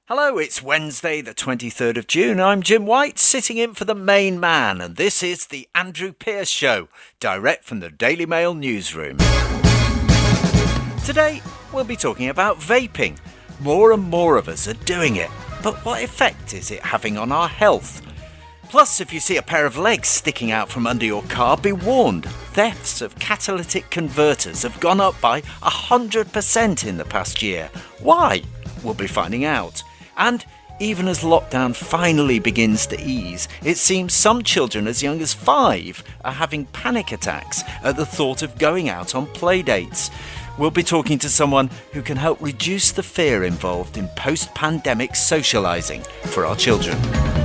Hello, it's Wednesday, the 23rd of June. I'm Jim White, sitting in for the main man, and this is the Andrew Pierce Show, direct from the Daily Mail newsroom. Today, we'll be talking about vaping. More and more of us are doing it, but what effect is it having on our health? Plus, if you see a pair of legs sticking out from under your car, be warned. Thefts of catalytic converters have gone up by 100% in the past year. Why? We'll be finding out. And even as lockdown finally begins to ease, it seems some children as young as 5 are having panic attacks at the thought of going out on playdates. We'll be talking to someone who can help reduce the fear involved in post-pandemic socialising for our children.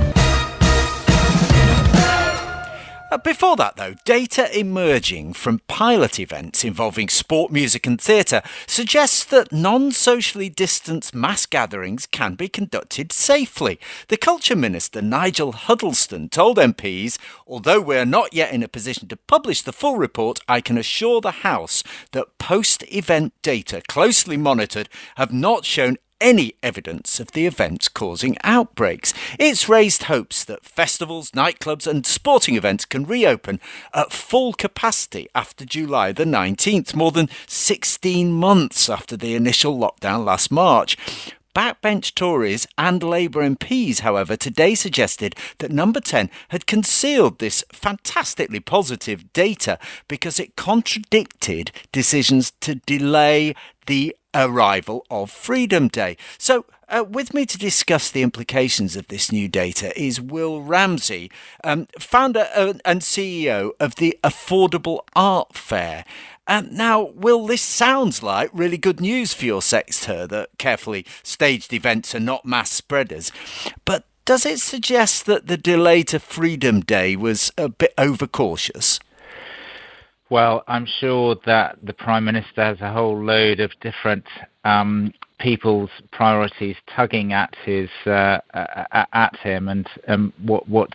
Before that, though, data emerging from pilot events involving sport, music and theatre suggests that non-socially distanced mass gatherings can be conducted safely. The Culture Minister, Nigel Huddleston, told MPs, although we're not yet in a position to publish the full report, I can assure the House that post-event data closely monitored have not shown any evidence of the events causing outbreaks. It's raised hopes that festivals, nightclubs and sporting events can reopen at full capacity after July the 19th, more than 16 months after the initial lockdown last March. Backbench Tories and Labour MPs, however, today suggested that Number 10 had concealed this fantastically positive data because it contradicted decisions to delay the arrival of Freedom Day. So with me to discuss the implications of this new data is Will Ramsey, founder and CEO of the Affordable Art Fair. Now, Will, this sounds like really good news for your sector, that carefully staged events are not mass spreaders. But does it suggest that the delay to Freedom Day was a bit overcautious? Well, I'm sure that the Prime Minister has a whole load of different people's priorities tugging at his at him, and what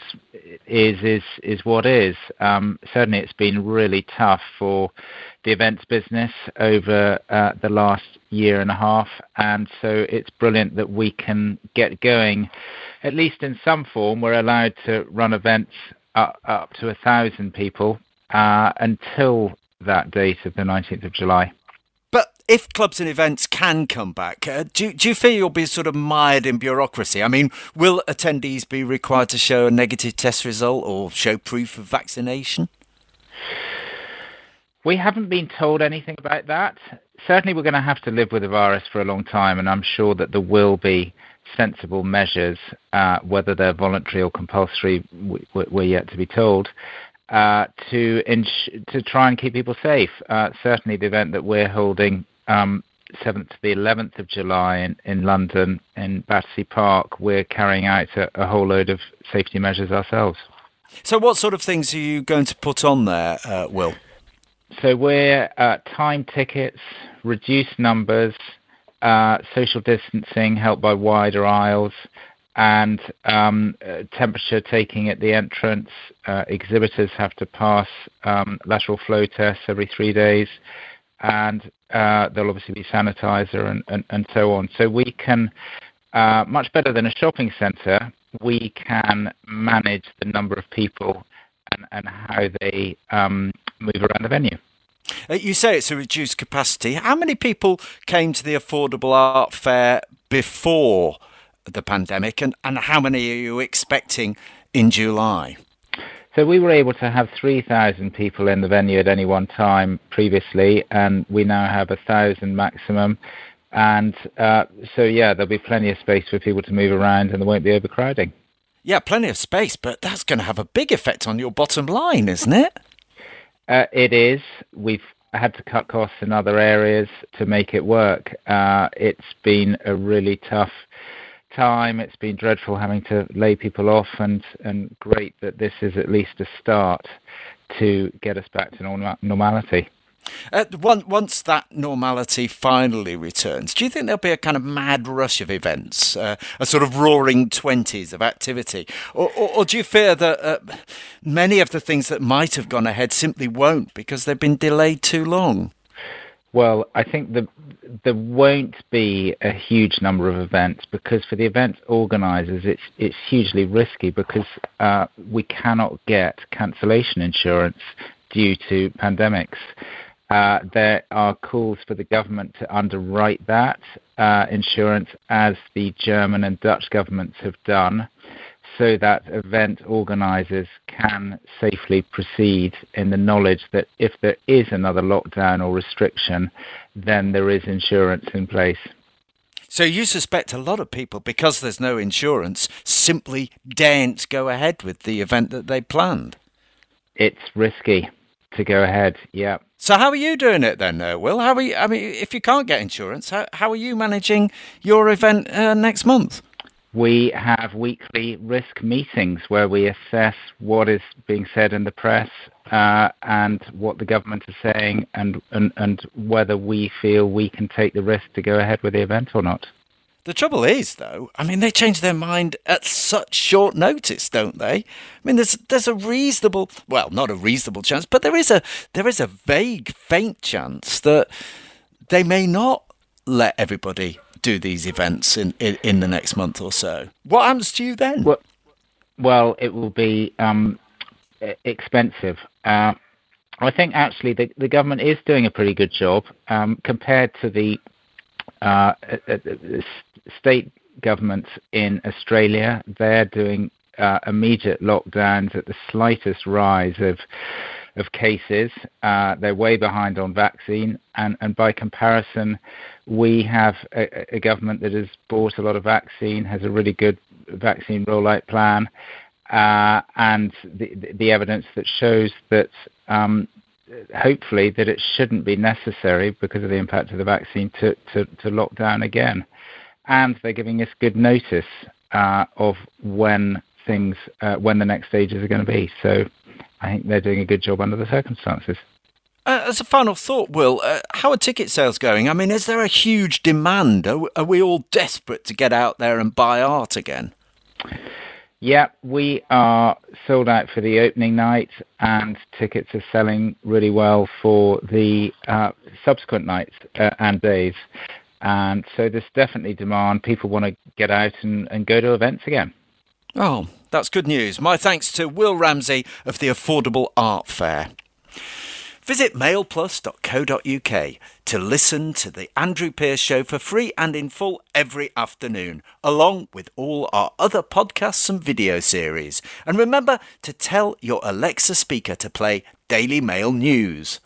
is what is. Certainly, it's been really tough for the events business over the last year and a half, and so it's brilliant that we can get going, at least in some form. We're allowed to run events up to 1,000 people until that date of the 19th of July. But if clubs and events can come back, do you fear you'll be sort of mired in bureaucracy? I mean, will attendees be required to show a negative test result or show proof of vaccination? We haven't been told anything about that. Certainly we're going to have to live with the virus for a long time, and I'm sure that there will be sensible measures, whether they're voluntary or compulsory, we're yet to be told, to try and keep people safe. Certainly the event that we're holding 7th to the 11th of July in London, in Battersea Park, we're carrying out a whole load of safety measures ourselves. So what sort of things are you going to put on there, Will? So we're time tickets, reduced numbers, social distancing helped by wider aisles, and temperature taking at the entrance. Exhibitors have to pass lateral flow tests every 3 days, and there'll obviously be sanitizer and so on. So we can, much better than a shopping centre, we can manage the number of people and how they move around the venue. You say it's a reduced capacity. How many people came to the Affordable Art Fair before the pandemic, and how many are you expecting in July? So we were able to have 3,000 people in the venue at any one time previously, and we now have 1,000 maximum. And there'll be plenty of space for people to move around, and there won't be overcrowding. Yeah, plenty of space, but that's going to have a big effect on your bottom line, isn't it? It is. We've had to cut costs in other areas to make it work. It's been a really tough time. It's been dreadful having to lay people off, and great that this is at least a start to get us back to normality. Once that normality finally returns, do you think there'll be a kind of mad rush of events, a sort of roaring 20s of activity? Or do you fear that many of the things that might have gone ahead simply won't because they've been delayed too long? Well, I think there won't be a huge number of events because for the event organisers, it's hugely risky because we cannot get cancellation insurance due to pandemics. There are calls for the government to underwrite that insurance, as the German and Dutch governments have done, so that event organisers can safely proceed in the knowledge that if there is another lockdown or restriction, then there is insurance in place. So you suspect a lot of people, because there's no insurance, simply daren't go ahead with the event that they planned? It's risky to go ahead, yeah. So how are you doing it then, Will? How are you, I mean, if you can't get insurance, how are you managing your event next month? We have weekly risk meetings where we assess what is being said in the press and what the government is saying and whether we feel we can take the risk to go ahead with the event or not. The trouble is, though, I mean, they change their mind at such short notice, don't they? I mean, there's a reasonable, well, not a reasonable chance, but there is a vague, faint chance that they may not let everybody do these events in the next month or so. What happens to you then? Well, it will be expensive. I think actually the government is doing a pretty good job compared to the state governments in Australia. They're doing immediate lockdowns at the slightest rise of cases. They're way behind on vaccine, and by comparison, we have a government that has bought a lot of vaccine, has a really good vaccine rollout plan, and the evidence that shows that hopefully that it shouldn't be necessary because of the impact of the vaccine to lock down again. And they're giving us good notice of when the next stages are going to be. So I think they're doing a good job under the circumstances. As a final thought, Will, how are ticket sales going? I mean, is there a huge demand? Are we all desperate to get out there and buy art again? Yeah, we are sold out for the opening night, and tickets are selling really well for the subsequent nights and days. And so there's definitely demand. People want to get out and go to events again. Oh, that's good news. My thanks to Will Ramsey of the Affordable Art Fair. Visit mailplus.co.uk to listen to the Andrew Pierce Show for free and in full every afternoon, along with all our other podcasts and video series. And remember to tell your Alexa speaker to play Daily Mail News.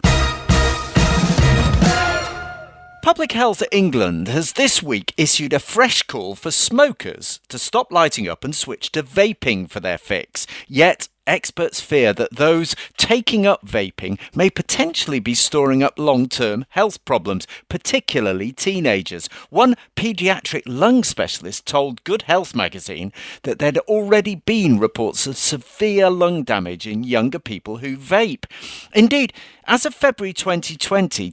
Public Health England has this week issued a fresh call for smokers to stop lighting up and switch to vaping for their fix. Yet, experts fear that those taking up vaping may potentially be storing up long-term health problems, particularly teenagers. One paediatric lung specialist told Good Health magazine that there'd already been reports of severe lung damage in younger people who vape. Indeed, as of February 2020,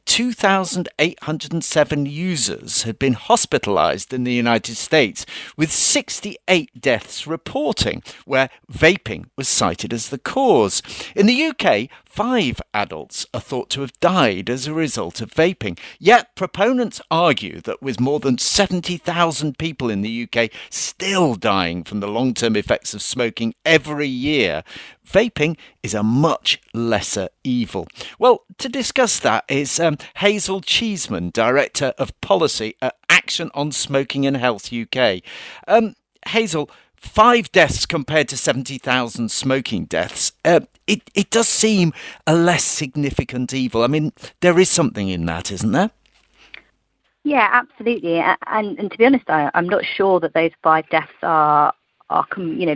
2,807 users had been hospitalised in the United States, with 68 deaths reporting, where vaping was cited as the cause. In the UK, 5 adults are thought to have died as a result of vaping. Yet proponents argue that with more than 70,000 people in the UK still dying from the long-term effects of smoking every year, vaping is a much lesser evil. Well, to discuss that is Hazel Cheeseman, Director of Policy at Action on Smoking and Health UK. Hazel, 5 deaths compared to 70,000 smoking deaths. It does seem a less significant evil. I mean, there is something in that, isn't there? Yeah, absolutely. And to be honest, I'm not sure that those 5 deaths are they've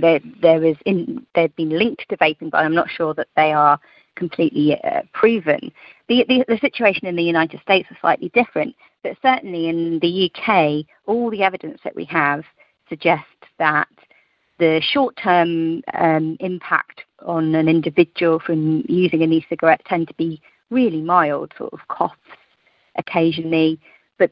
been linked to vaping, but I'm not sure that they are completely proven. The situation in the United States is slightly different, but certainly in the UK, all the evidence that we have suggests that the short-term impact on an individual from using an e-cigarette tend to be really mild, sort of coughs occasionally. But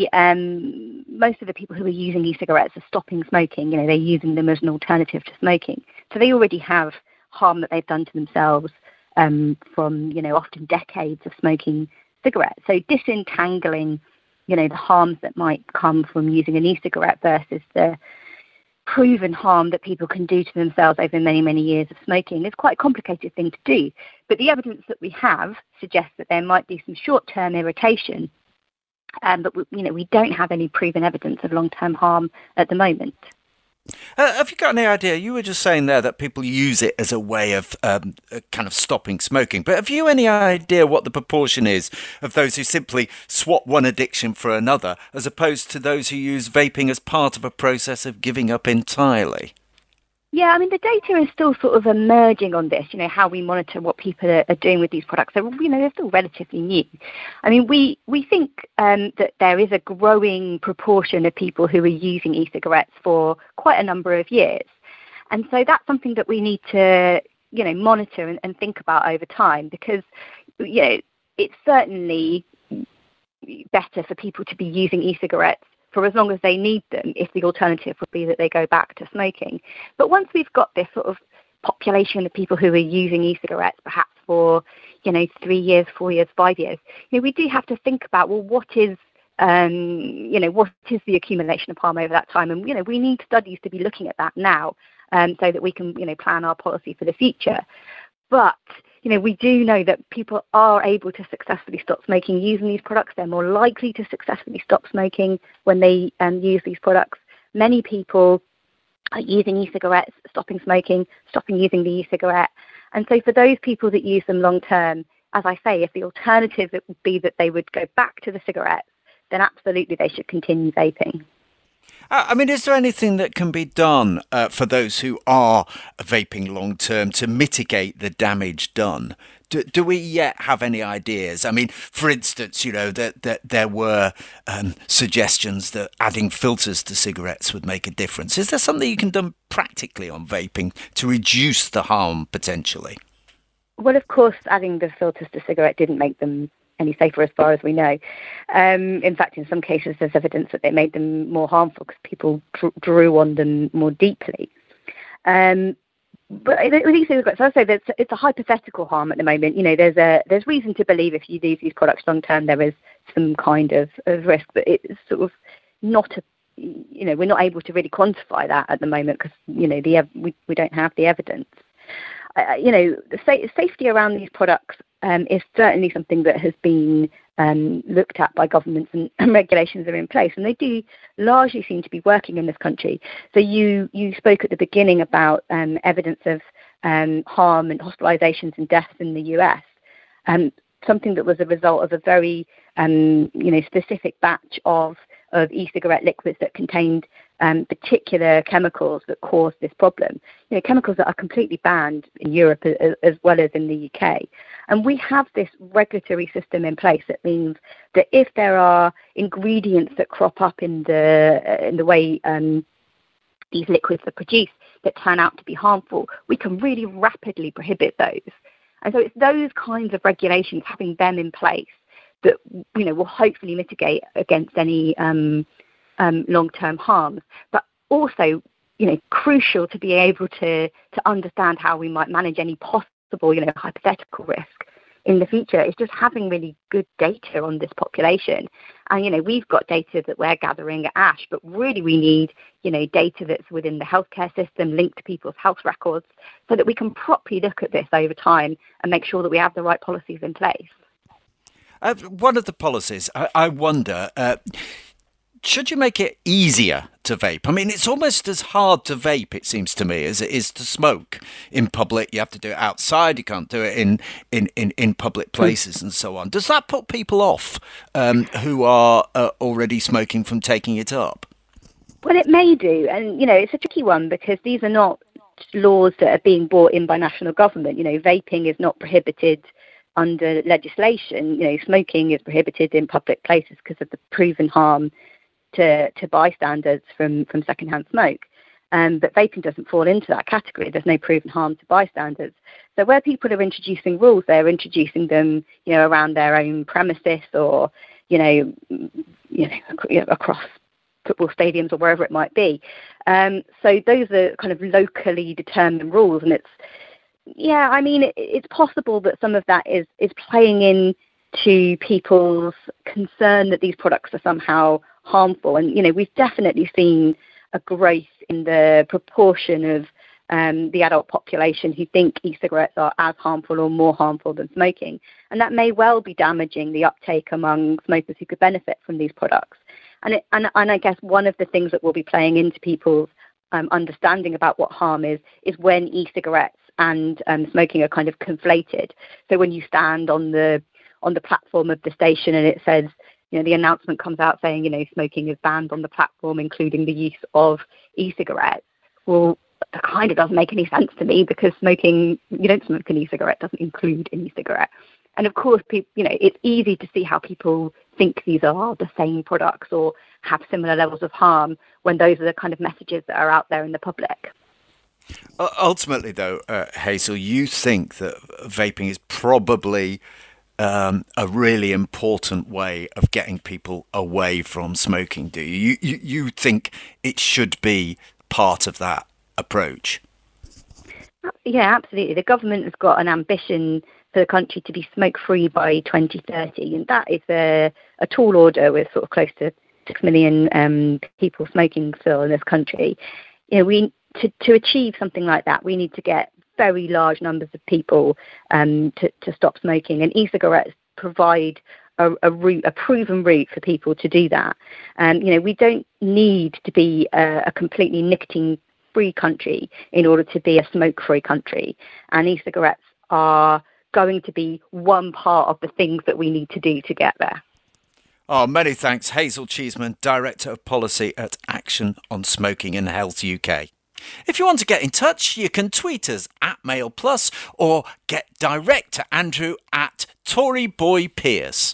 most of the people who are using e-cigarettes are stopping smoking. They're using them as an alternative to smoking. So they already have harm that they've done to themselves from often decades of smoking cigarette. So disentangling, the harms that might come from using an e-cigarette versus the proven harm that people can do to themselves over many, many years of smoking is quite a complicated thing to do. But the evidence that we have suggests that there might be some short-term irritation, but we don't have any proven evidence of long-term harm at the moment. Have you got any idea? You were just saying there that people use it as a way of kind of stopping smoking. But have you any idea what the proportion is of those who simply swap one addiction for another, as opposed to those who use vaping as part of a process of giving up entirely? Yeah, I mean, the data is still sort of emerging on this, how we monitor what people are doing with these products. So, they're still relatively new. I mean, we think that there is a growing proportion of people who are using e-cigarettes for quite a number of years. And so that's something that we need to, monitor and think about over time, because, it's certainly better for people to be using e-cigarettes for as long as they need them, if the alternative would be that they go back to smoking. But once we've got this sort of population of people who are using e-cigarettes perhaps for, 3 years, 4 years, 5 years, we do have to think about, well, what is the accumulation of harm over that time? And, we need studies to be looking at that now, so that we can, plan our policy for the future. But we do know that people are able to successfully stop smoking using these products. They're more likely to successfully stop smoking when they use these products. Many people are using e-cigarettes, stopping smoking, stopping using the e-cigarette. And so for those people that use them long term, as I say, if the alternative it would be that they would go back to the cigarettes, then absolutely they should continue vaping. I mean, is there anything that can be done for those who are vaping long term to mitigate the damage done? Do we yet have any ideas? I mean, for instance, that there were suggestions that adding filters to cigarettes would make a difference. Is there something you can do practically on vaping to reduce the harm potentially? Well, of course, adding the filters to cigarette didn't make them any safer as far as we know. In fact, in some cases, there's evidence that they made them more harmful because people drew on them more deeply. But with e-cigarettes, as I say, it's a hypothetical harm at the moment. There's reason to believe if you use these products long term, there is some kind of risk, but it's sort of not we're not able to really quantify that at the moment because we don't have the evidence. The safety around these products is certainly something that has been looked at by governments, and regulations are in place, and they do largely seem to be working in this country. So you spoke at the beginning about evidence of harm and hospitalizations and deaths in the US, something that was a result of a very specific batch of e-cigarette liquids that contained particular chemicals that caused this problem. Chemicals that are completely banned in Europe as well as in the UK. And we have this regulatory system in place that means that if there are ingredients that crop up in the way these liquids are produced that turn out to be harmful, we can really rapidly prohibit those. And so it's those kinds of regulations, having them in place, that will hopefully mitigate against any long-term harms, but also crucial to be able to understand how we might manage any possible hypothetical risk in the future is just having really good data on this population. And we've got data that we're gathering at ASH, but really we need data that's within the healthcare system, linked to people's health records, so that we can properly look at this over time and make sure that we have the right policies in place. One of the policies, I wonder, should you make it easier to vape? I mean, it's almost as hard to vape, it seems to me, as it is to smoke in public. You have to do it outside. You can't do it in public places and so on. Does that put people off who are already smoking from taking it up? Well, it may do. And, it's a tricky one because these are not laws that are being brought in by national government. Vaping is not prohibited under legislation. Smoking is prohibited in public places because of the proven harm to bystanders from secondhand smoke. But vaping doesn't fall into that category. There's no proven harm to bystanders. So where people are introducing rules, they're introducing them, around their own premises or, across football stadiums or wherever it might be. So those are kind of locally determined rules, and it's possible that some of that is playing in to people's concern that these products are somehow harmful. And, we've definitely seen a growth in the proportion of the adult population who think e-cigarettes are as harmful or more harmful than smoking. And that may well be damaging the uptake among smokers who could benefit from these products. And I guess one of the things that will be playing into people's understanding about what harm is when e-cigarettes and smoking are kind of conflated. So when you stand on the platform of the station and it says, the announcement comes out saying, smoking is banned on the platform, including the use of e-cigarettes. Well, that kind of doesn't make any sense to me, because smoking, you don't smoke an e-cigarette, doesn't include an e-cigarette. And of course, it's easy to see how people think these are the same products or have similar levels of harm when those are the kind of messages that are out there in the public. Ultimately, though, Hazel, you think that vaping is probably a really important way of getting people away from smoking, do you? You think it should be part of that approach? Yeah, absolutely. The government has got an ambition for the country to be smoke-free by 2030, and that is a tall order with sort of close to 6 million people smoking still in this country. To achieve something like that, we need to get very large numbers of people to stop smoking, and e-cigarettes provide a proven route for people to do that. We don't need to be a completely nicotine-free country in order to be a smoke-free country, and e-cigarettes are going to be one part of the things that we need to do to get there. Oh, many thanks, Hazel Cheeseman, Director of Policy at Action on Smoking and Health UK. If you want to get in touch, you can tweet us at MailPlus or get direct to Andrew at ToryBoyPierce.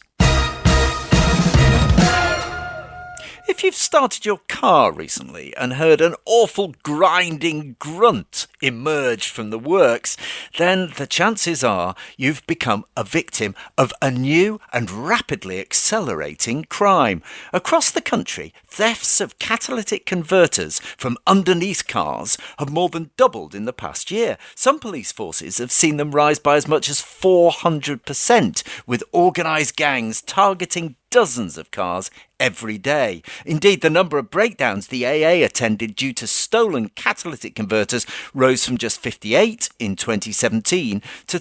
If you've started your car recently and heard an awful grinding grunt emerge from the works, then the chances are you've become a victim of a new and rapidly accelerating crime. Across the country, thefts of catalytic converters from underneath cars have more than doubled in the past year. Some police forces have seen them rise by as much as 400%, with organised gangs targeting dozens of cars every day. Indeed, the number of breakdowns the AA attended due to stolen catalytic converters rose from just 58 in 2017 to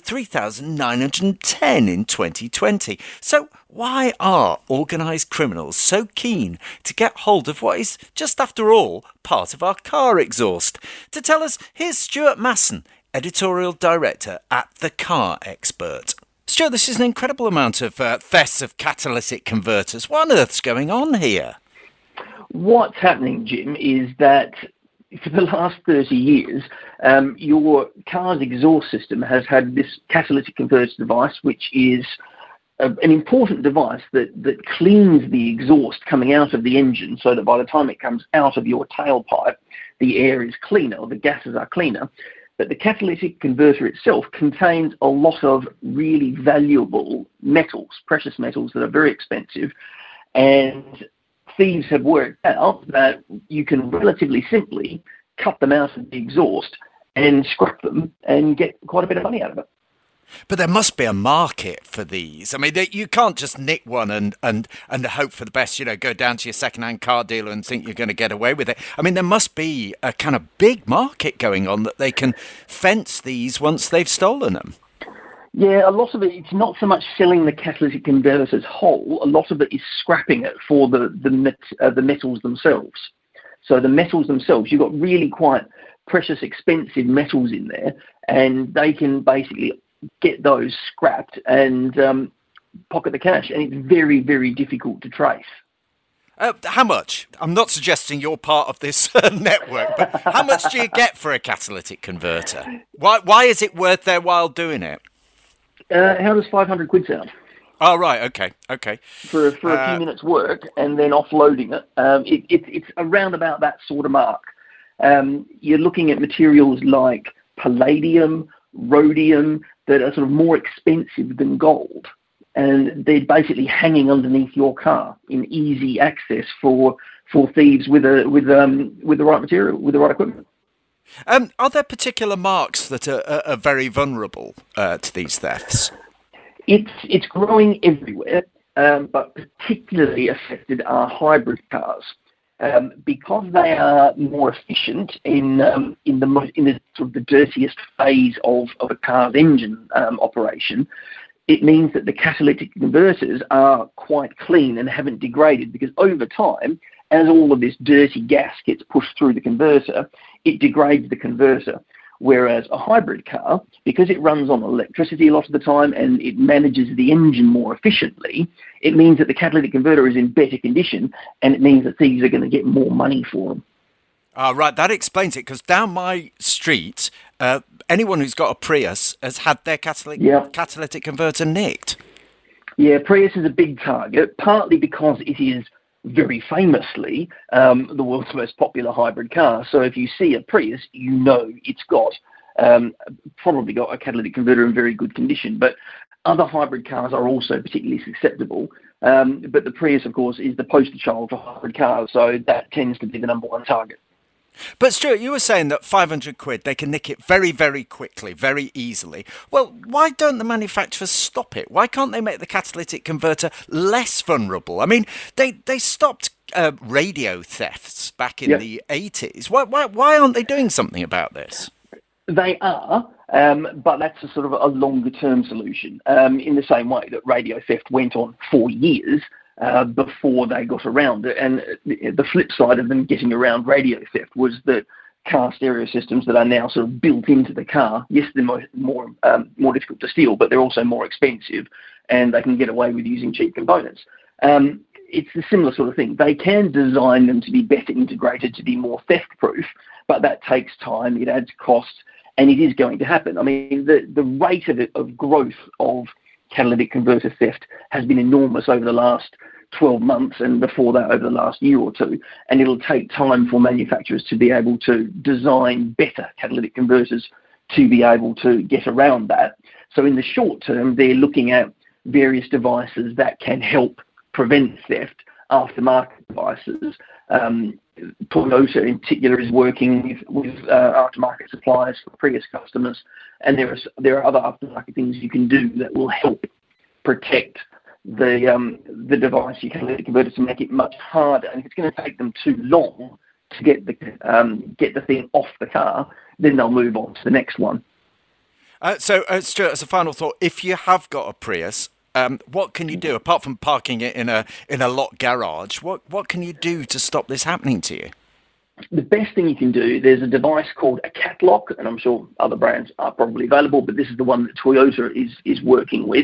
3,910 in 2020. So why are organised criminals so keen to get hold of what is, just after all, part of our car exhaust? To tell us, here's Stuart Masson, Editorial Director at The Car Expert. Stuart, this is an incredible amount of thefts of catalytic converters. What on earth's going on here? What's happening, Jim, is that for the last 30 years, your car's exhaust system has had this catalytic converter device, which is an important device that cleans the exhaust coming out of the engine, so that by the time it comes out of your tailpipe, the air is cleaner, or the gases are cleaner. But the catalytic converter itself contains a lot of really valuable metals, precious metals that are very expensive, and thieves have worked out that you can relatively simply cut them out of the exhaust and scrap them and get quite a bit of money out of it. But there must be a market for these. I mean, you can't just nick one and hope for the best, go down to your second-hand car dealer and think you're going to get away with it. I mean, there must be a kind of big market going on that they can fence these once they've stolen them. Yeah, a lot of it, it's not so much selling the catalytic converters whole. A lot of it is scrapping it for the metals themselves. So the metals themselves, you've got really quite precious, expensive metals in there, and they can basically get those scrapped and pocket the cash, and it's very, very difficult to trace. How much? I'm not suggesting you're part of this network, but how much do you get for a catalytic converter? Why is it worth their while doing it? How does 500 quid sound? Oh, right, okay. For a few minutes' work and then offloading it, it's around about that sort of mark. You're looking at materials like palladium, rhodium, that are sort of more expensive than gold, and they're basically hanging underneath your car in easy access for thieves with the right material, with the right equipment. Are there particular marks that are very vulnerable to these thefts? It's growing everywhere, but particularly affected are hybrid cars. Because they are more efficient in the sort of the dirtiest phase of a car's engine operation, it means that the catalytic converters are quite clean and haven't degraded, because over time, as all of this dirty gas gets pushed through the converter, it degrades the converter. Whereas a hybrid car, because it runs on electricity a lot of the time and it manages the engine more efficiently, it means that the catalytic converter is in better condition, and it means that thieves are going to get more money for them. Right, that explains it, because down my street, anyone who's got a Prius has had their catalytic converter nicked. Yeah, Prius is a big target, partly because it is very famously the world's most popular hybrid car. So if you see a Prius, you know it's got probably got a catalytic converter in very good condition. But other hybrid cars are also particularly susceptible. But the Prius, of course, is the poster child for hybrid cars, so that tends to be the number one target. But Stuart, you were saying that 500 quid, they can nick it very, very quickly, very easily. Well, why don't the manufacturers stop it? Why can't they make the catalytic converter less vulnerable? I mean, they stopped radio thefts back in the 80s. Why aren't they doing something about this? They are, but that's a sort of a longer-term solution, in the same way that radio theft went on for years before they got around it. And the flip side of them getting around radio theft was that car stereo systems that are now sort of built into the car, yes, they're more difficult to steal, but they're also more expensive, and they can get away with using cheap components. It's a similar sort of thing. They can design them to be better integrated, to be more theft-proof, but that takes time, it adds cost, and it is going to happen. I mean, the rate of growth of catalytic converter theft has been enormous over the last 12 months, and before that over the last year or two, and it'll take time for manufacturers to be able to design better catalytic converters to be able to get around that. So in the short term, they're looking at various devices that can help prevent theft, aftermarket devices. Toyota in particular is working with aftermarket suppliers for Prius customers, and there are other aftermarket things you can do that will help protect the device, your catalytic converter, to make it much harder. And if it's going to take them too long to get the thing off the car, then they'll move on to the next one. So Stuart, as a final thought, if you have got a Prius, what can you do apart from parking it in a locked garage? What can you do to stop this happening to you? The best thing you can do, there's a device called a cat lock, and I'm sure other brands are probably available, but this is the one that Toyota is working with,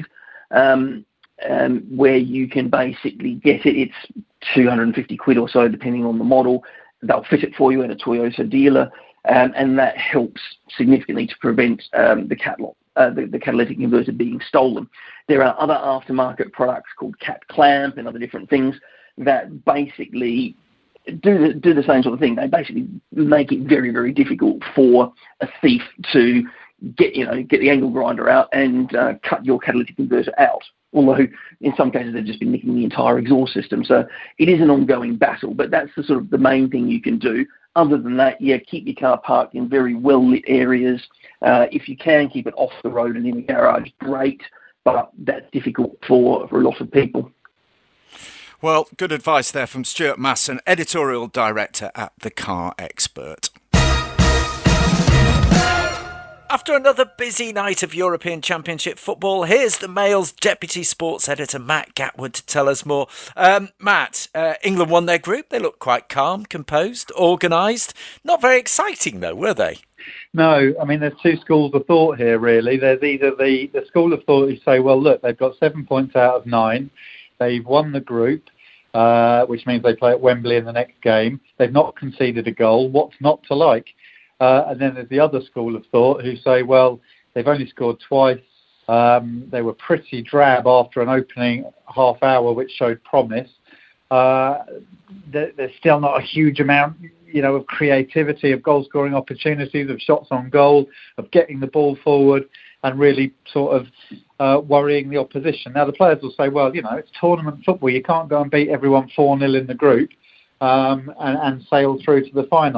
where you can basically get it. It's 250 quid or so, depending on the model. They'll fit it for you at a Toyota dealer, and that helps significantly to prevent the catalytic converter being stolen. There are other aftermarket products called Cat Clamp and other different things that basically do the same sort of thing. They basically make it very, very difficult for a thief to get the angle grinder out and cut your catalytic converter out. Although in some cases they've just been nicking the entire exhaust system. So it is an ongoing battle, but that's the sort of the main thing you can do. Other than that, keep your car parked in very well-lit areas. If you can, keep it off the road and in the garage, great, but that's difficult for a lot of people. Well, good advice there from Stuart Masson, editorial director at The Car Expert. After another busy night of European Championship football, here's the Mail's Deputy Sports Editor, Matt Gatwood, to tell us more. Matt, England won their group. They looked quite calm, composed, organised. Not very exciting, though, were they? No, I mean, there's two schools of thought here, really. There's either the school of thought who say, well, look, they've got 7 points out of 9. They've won the group, which means they play at Wembley in the next game. They've not conceded a goal. What's not to like? And then there's the other school of thought who say, well, they've only scored twice. They were pretty drab after an opening half hour, which showed promise. There's still not a huge amount, of creativity, of goal-scoring opportunities, of shots on goal, of getting the ball forward and really sort of worrying the opposition. Now, the players will say, well, it's tournament football. You can't go and beat everyone 4-0 in the group and sail through to the final.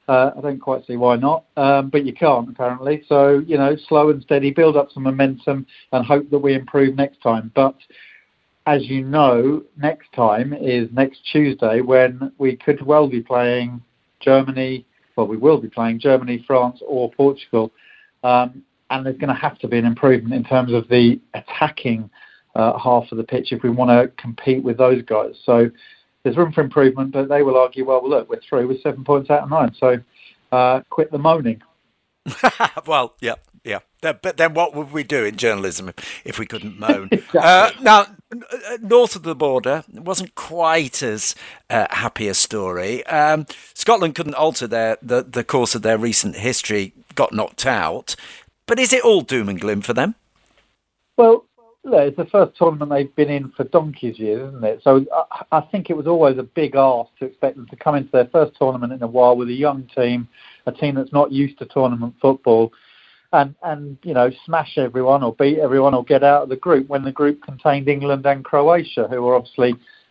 I don't quite see why not, but you can't apparently. So, slow and steady, build up some momentum and hope that we improve next time. But as you know, next time is next Tuesday when we could well be playing Germany. Well, we will be playing Germany, France or Portugal. And there's going to have to be an improvement in terms of the attacking half of the pitch if we want to compete with those guys. So there's room for improvement, but they will argue, well, look, we're through with 7 points out of 9, so quit the moaning. Well, yeah. But then what would we do in journalism if we couldn't moan? Exactly. Now, north of the border, it wasn't quite as happy a story. Scotland couldn't alter the course of their recent history, got knocked out. But is it all doom and gloom for them? Well, it's the first tournament they've been in for donkey's years, isn't it? So I think it was always a big ask to expect them to come into their first tournament in a while with a young team, a team that's not used to tournament football, and smash everyone or beat everyone or get out of the group when the group contained England and Croatia, who were obviously,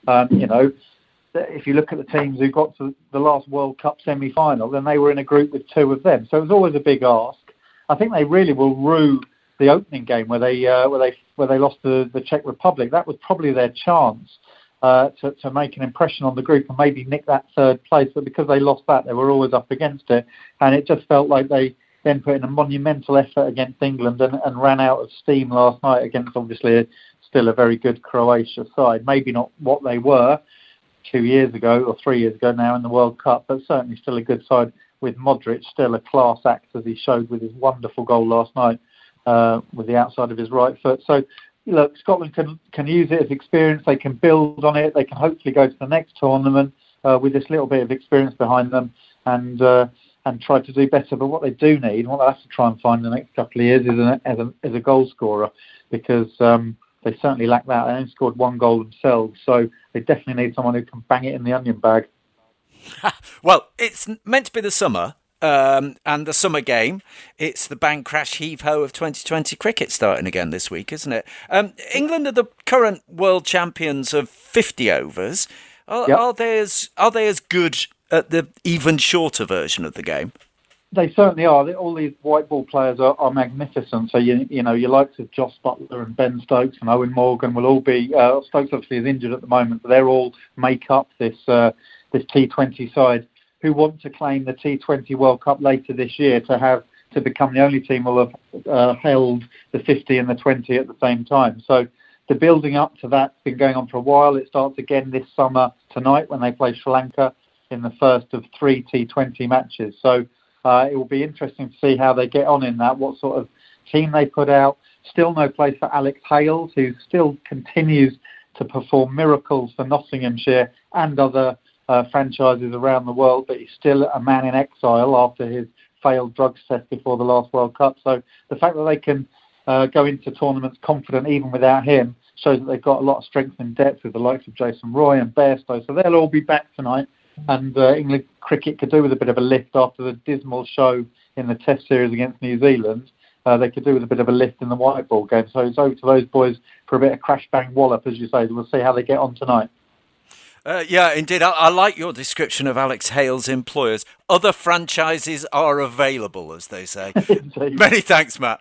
if you look at the teams who got to the last World Cup semi-final, then they were in a group with two of them. So it was always a big ask. I think they really will rue the opening game where they lost to the Czech Republic. That was probably their chance to make an impression on the group and maybe nick that third place. But because they lost that, they were always up against it, and it just felt like they then put in a monumental effort against England and ran out of steam last night against obviously still a very good Croatia side. Maybe not what they were 2 years ago or 3 years ago now in the World Cup, but certainly still a good side with Modric, still a class act as he showed with his wonderful goal last night. With the outside of his right foot. So, look, Scotland can use it as experience. They can build on it. They can hopefully go to the next tournament with this little bit of experience behind them and try to do better. But what they do need, and what they have to try and find in the next couple of years, is a goal scorer, because they certainly lack that. They only scored one goal themselves, so they definitely need someone who can bang it in the onion bag. Well, it's meant to be the summer. And the summer game, it's the bang crash heave ho of 2020 cricket starting again this week, isn't it? England are the current world champions of 50 overs. Are they as good at the even shorter version of the game? They certainly are. All these white ball players are magnificent. So your likes of Joss Butler and Ben Stokes and Owen Morgan will all be. Stokes obviously is injured at the moment, but they're all make up this T20 side, who want to claim the T20 World Cup later this year to become the only team who will have held the 50 and the 20 at the same time. So the building up to that's been going on for a while. It starts again this summer tonight when they play Sri Lanka in the first of 3 T20 matches. So it will be interesting to see how they get on in that, what sort of team they put out. Still no place for Alex Hales, who still continues to perform miracles for Nottinghamshire and other franchises around the world, but he's still a man in exile after his failed drugs test before the last World Cup. So the fact that they can go into tournaments confident even without him shows that they've got a lot of strength and depth with the likes of Jason Roy and Bairstow. So they'll all be back tonight, and England cricket could do with a bit of a lift after the dismal show in the Test series against New Zealand. They could do with a bit of a lift in the white ball game. So it's over to those boys for a bit of crash bang wallop, as you say. We'll see how they get on tonight. Yeah, indeed. I like your description of Alex Hales' employers. Other franchises are available, as they say. Many thanks, Matt.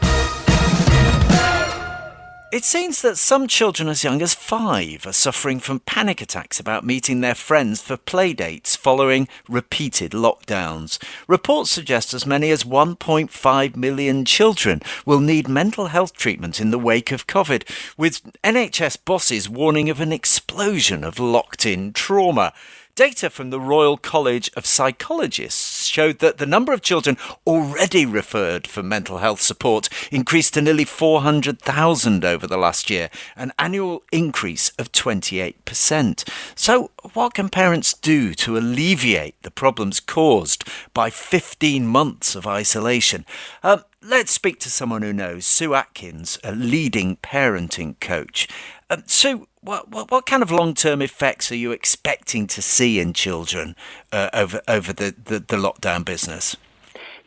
It seems that some children as young as 5 are suffering from panic attacks about meeting their friends for playdates following repeated lockdowns. Reports suggest as many as 1.5 million children will need mental health treatment in the wake of COVID, with NHS bosses warning of an explosion of locked-in trauma. Data from the Royal College of Psychologists showed that the number of children already referred for mental health support increased to nearly 400,000 over the last year, an annual increase of 28%. So what can parents do to alleviate the problems caused by 15 months of isolation? Let's speak to someone who knows. Sue Atkins, a leading parenting coach. Sue, what kind of long-term effects are you expecting to see in children over the lockdown business?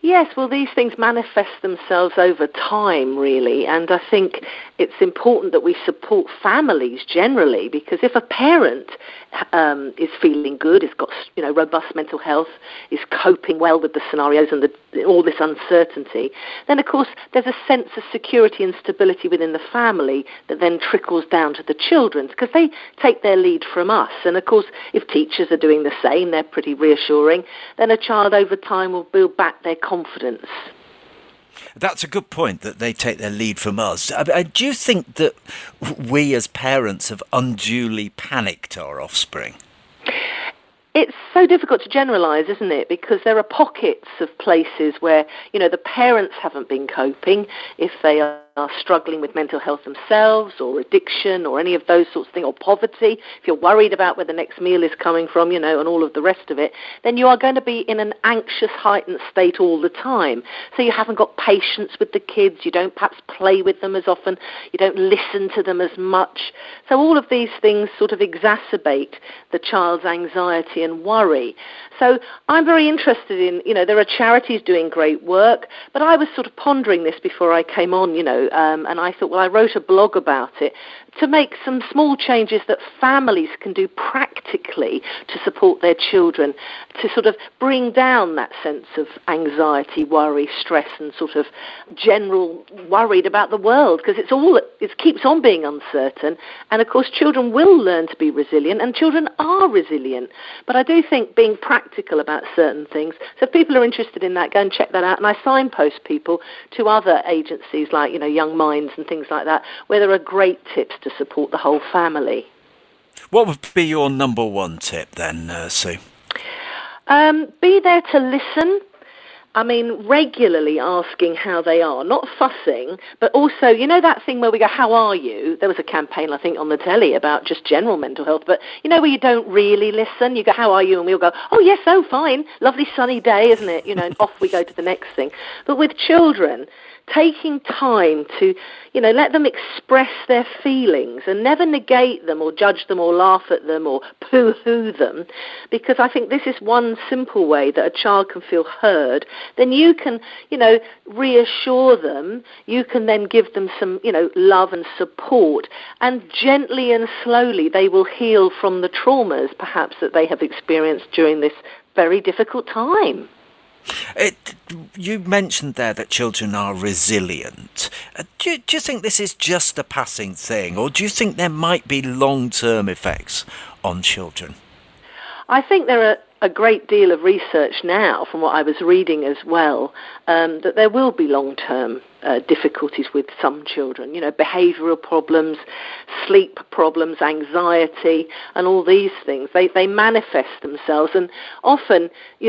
Yes, well, these things manifest themselves over time, really, and I think it's important that we support families generally, because if a parent is feeling good, has got robust mental health, is coping well with the scenarios and all this uncertainty, then of course there's a sense of security and stability within the family that then trickles down to the children, because they take their lead from us. And of course, if teachers are doing the same, they're pretty reassuring, then a child over time will build back their confidence. That's a good point, that they take their lead from us. Do you think that we as parents have unduly panicked our offspring? It's so difficult to generalise, isn't it? Because there are pockets of places where, the parents haven't been coping, if they are struggling with mental health themselves, or addiction, or any of those sorts of things, or poverty. If you're worried about where the next meal is coming from, and all of the rest of it, then you are going to be in an anxious, heightened state all the time. So you haven't got patience with the kids, you don't perhaps play with them as often, you don't listen to them as much. So all of these things sort of exacerbate the child's anxiety and worry. So I'm very interested in, there are charities doing great work, but I was sort of pondering this before I came on, and I thought, well, I wrote a blog about it to make some small changes that families can do practically to support their children, to sort of bring down that sense of anxiety, worry, stress, and sort of general worried about the world, because it keeps on being uncertain. And of course, children will learn to be resilient, and children are resilient. But I do think being practical about certain things, so if people are interested in that, go and check that out. And I signpost people to other agencies like, Young Minds and things like that, where there are great tips to support the whole family. What would be your number one tip then, Sue? Be there to listen. Regularly asking how they are, not fussing, but also, that thing where we go, how are you? There was a campaign, I think, on the telly about just general mental health, but, where you don't really listen. You go, how are you? And we'll go, oh, yes, oh, fine. Lovely sunny day, isn't it? And off we go to the next thing. But with children, taking time to, let them express their feelings and never negate them or judge them or laugh at them or pooh-hoo them, because I think this is one simple way that a child can feel heard. Then you can, reassure them. You can then give them some, love and support, and gently and slowly they will heal from the traumas perhaps that they have experienced during this very difficult time. You mentioned there that children are resilient. Do you think this is just a passing thing, or do you think there might be long-term effects on children? I think there are a great deal of research now, from what I was reading as well, that there will be long-term difficulties with some children, behavioural problems, sleep problems, anxiety, and all these things. They manifest themselves, and often,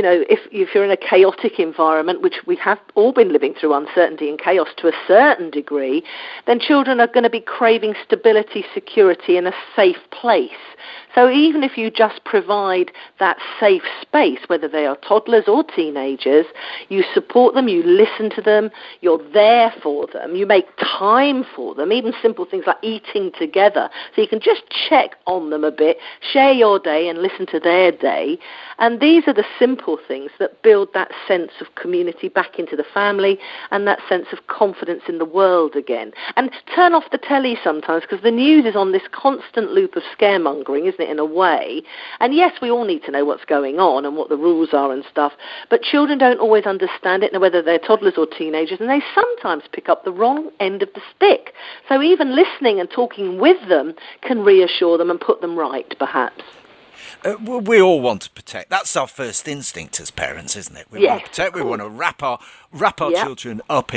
if you're in a chaotic environment, which we have all been living through, uncertainty and chaos to a certain degree, then children are going to be craving stability, security, in a safe place. So even if you just provide that safe space, whether they are toddlers or teenagers, you support them, you listen to them, you're there for them, you make time for them, even simple things like eating together. So you can just check on them a bit, share your day and listen to their day. And these are the simple things that build that sense of community back into the family and that sense of confidence in the world again. And turn off the telly sometimes, because the news is on this constant loop of scaremongering, isn't it, in a way? And yes, we all need to know what's going on and what the rules are and stuff, but children don't always understand it, whether they're toddlers or teenagers, and they sometimes pick up the wrong end of the stick. So even listening and talking with them can reassure them and put them right, perhaps. We all want to protect. That's our first instinct as parents, isn't it? We want to protect. We want to wrap our children up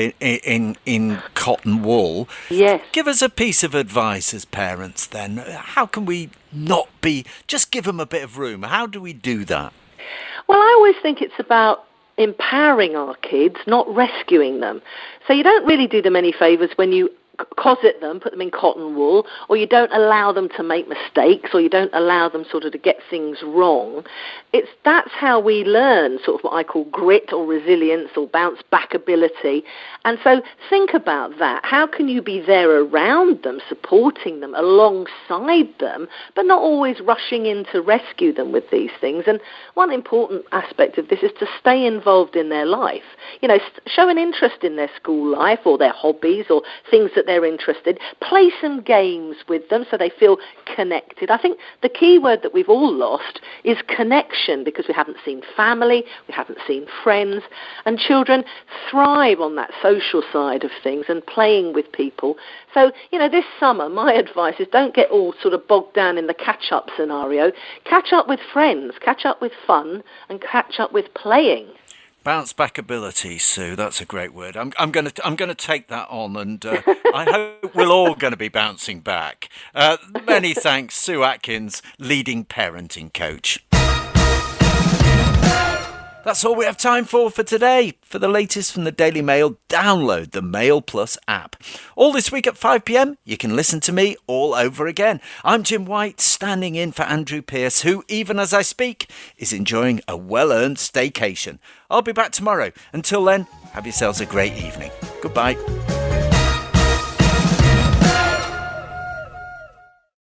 in cotton wool. Yes. Give us a piece of advice as parents then. How can we not just give them a bit of room? How do we do that? Well, I always think it's about empowering our kids, not rescuing them. So you don't really do them any favours when you closet them, put them in cotton wool, or you don't allow them to make mistakes, or you don't allow them sort of to get things wrong. That's how we learn sort of what I call grit or resilience or bounce back ability. And so think about that. How can you be there around them, supporting them, alongside them, but not always rushing in to rescue them with these things? And one important aspect of this is to stay involved in their life. show an interest in their school life or their hobbies or things that they're interested. Play some games with them so they feel connected. I think the key word that we've all lost is connection, because we haven't seen family, we haven't seen friends, and children thrive on that social side of things and playing with people. So, this summer, my advice is don't get all sort of bogged down in the catch-up scenario. Catch up with friends, catch up with fun, and catch up with playing. Bounce back ability, Sue. That's a great word. I'm going to take that on, and I hope we're all going to be bouncing back. Many thanks, Sue Atkins, leading parenting coach. That's all we have time for today. For the latest from the Daily Mail, download the Mail Plus app. All this week at 5 p.m, you can listen to me all over again. I'm Jim White, standing in for Andrew Pearce, who, even as I speak, is enjoying a well-earned staycation. I'll be back tomorrow. Until then, have yourselves a great evening. Goodbye.